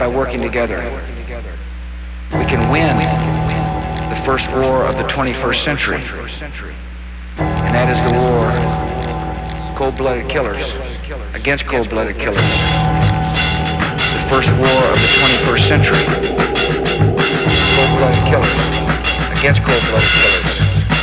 by working together. We can win the first war of the 21st century, and that is the war cold-blooded killers against cold-blooded killers. The first war of the 21st century, cold-blooded killers against cold-blooded killers.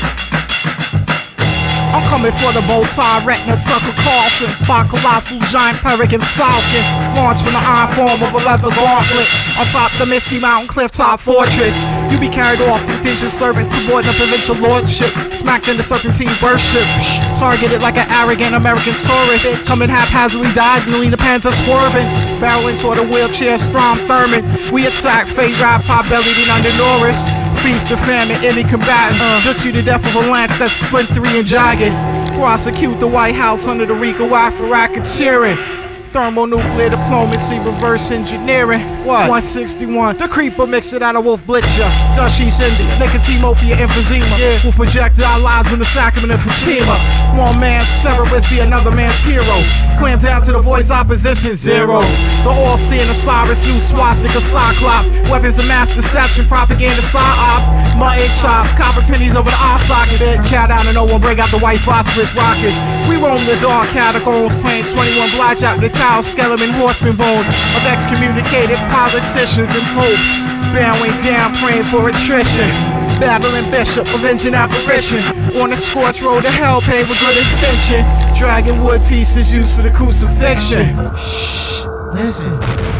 I'm coming for the bow tie, retina, Tucker Carlson, by colossal giant peregrine falcon, launched from the iron form of a leather gauntlet, on top the misty mountain cliff top fortress. You be carried off with digit servants who board the provincial lordship, smacked in the serpentine burst ship, targeted like an arrogant American tourist, coming haphazardly diagonally, the pants are swerving, barreling toward a wheelchair Strom Thurmond. We attack, fade rap, pot bellied and undernourished. Feast of famine, any combatant jukes you to death with a lance that's splintery and jagged. Prosecute the White House under the RICO Act for racketeering. Thermonuclear diplomacy, reverse engineering. What? 161. The creeper mixed it out of Wolf Blitzer. Dushy Cindy, nicotine, opiate, emphysema. Yeah. With projectile lives in the sacrament of Fatima. One man's terrorist be another man's hero. Clamp down to the voice opposition, zero. The all-seeing Osiris, new swastika, cyclops. Weapons of mass deception, propaganda, psyops. Mutton chops, copper pennies over the eye sockets. Cat out and no one break out the white phosphorus rockets. We roam the dark catacombs, playing 21 blackjack with the towel, skeleton, horseman bones of excommunicated politicians and popes. Bowing down, praying for attrition. Battling bishop, avenging apparition. On the scorched road to hell, paved with good intention. Dragging wood pieces used for the crucifixion. Shh, listen.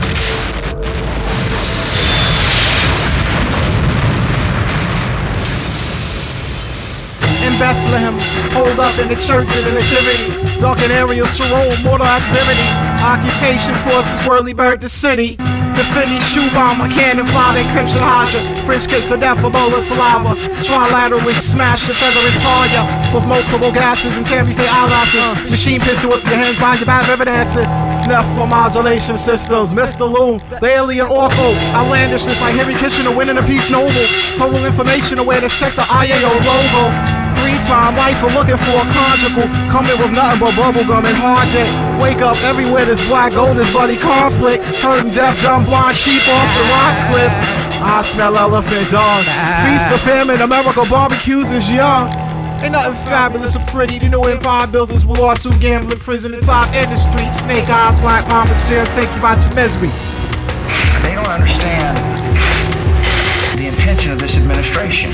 In Bethlehem, hold up in the church of the Nativity. Darkened area, Sorrow, mortal activity. Occupation forces whirly bird the city. The Finney shoe bomber, cannon fire, encryption hydra. French kiss of death, Ebola saliva. Trilaterally smash the feather and tar ya. With multiple gashes and candy fade eyelashes. Machine pistol with your hands behind your back, evidence it. Nephro-modulation systems, Mr. Loom, the alien ortho. Outlandishness like Henry Kissinger winning a peace noble. Total information awareness, check the IAO logo. 3-time life for looking for a conjugal. Coming with nothing but bubblegum and hard jet. Wake up everywhere, this black gold is bloody conflict. Hurting deaf, dumb, blind sheep off the rock cliff. I smell elephant dog. Feast of famine, America barbecues is young. Ain't nothing fabulous or pretty. The new empire builders with lawsuit, gambling, prison, and top industry. Snake eyes, black mama's chair, take you out your misery. They don't understand the intention of this administration,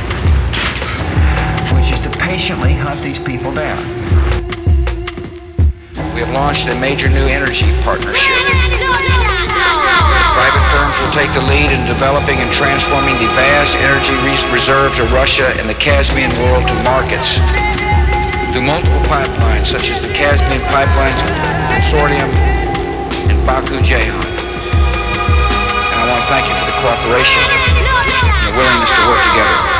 which is to patiently hunt these people down. We have launched a major new energy partnership. Private firms will take the lead in developing and transforming the vast energy reserves of Russia and the Caspian world to markets through multiple pipelines such as the Caspian Pipelines Consortium and Baku-Ceyhan. And I want to thank you for the cooperation and the willingness to work together.